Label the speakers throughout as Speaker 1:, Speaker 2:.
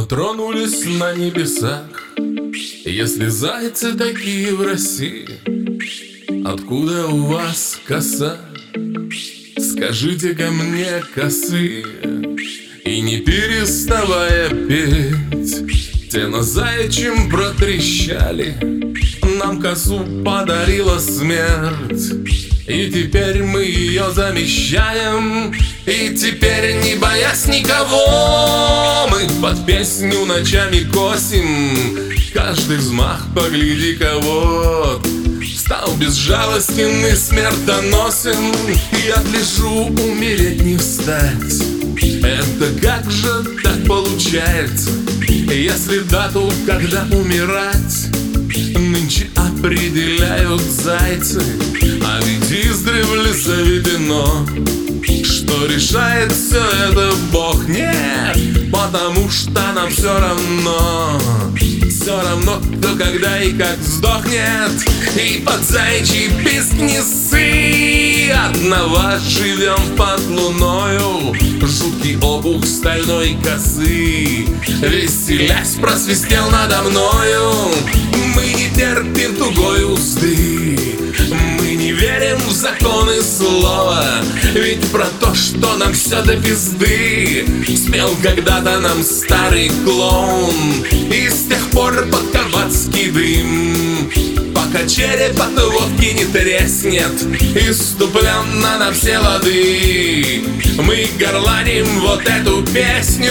Speaker 1: мы тронулись на небесах. Если зайцы такие в России, откуда у вас коса? Скажите-ка мне, косые, и не переставая петь, те на заячьем протрещали, нам косу подарила смерть. И теперь мы ее замещаем, и теперь, не боясь никого, мы под песню ночами косим. Каждый взмах, погляди-ка, вот стал безжалостен и смертоносен. Я гляжу, умереть не встать. Это как же так получается, если дату, когда умирать, нынче определяют зайцы? А ведь издревле заведено, что решает все это Бог. Нет, потому что нам все равно. Все равно, кто, когда и как сдохнет. И под заячий писк не ссы, одного живем под луною. Жуткий обух стальной косы, веселясь, просвистел надо мною. Мы не терпим тугой узды, мы не верим в законы слова, ведь про то, что нам все до пизды, спел когда-то нам старый клоун. И с тех пор под кабацкий дым, пока череп от водки не треснет, иступленно на все лады, мы горланим вот эту песню.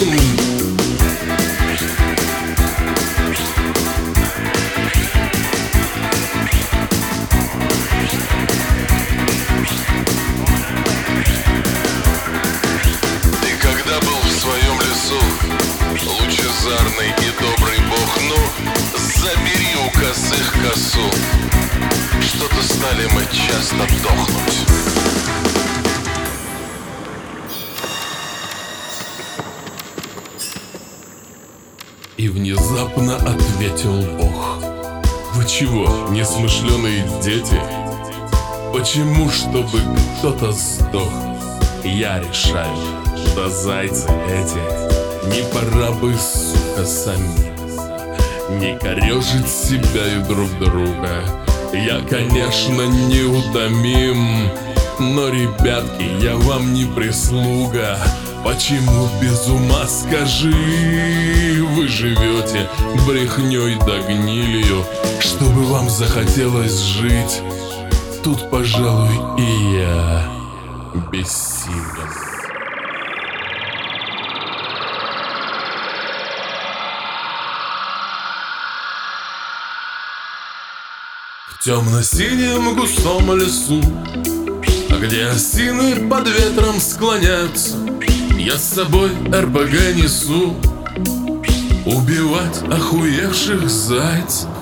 Speaker 2: Лучезарный и добрый Бог, ну, забери у косых косу. Что-то стали мы часто дохнуть.
Speaker 1: И внезапно ответил Бог: вы чего, несмышленые дети? Почему, чтобы кто-то сдох? Я решаю, что зайцы эти не пора бы, сука, самим не корежить себя и друг друга. Я, конечно, неутомим, но, ребятки, я вам не прислуга. Почему без ума, скажи, вы живете брехней да гнилью, чтобы вам захотелось жить? Тут, пожалуй, и я бессилен. В темно-синем густом лесу, где осины под ветром склоняются, я с собой РПГ несу убивать охуевших зайцев.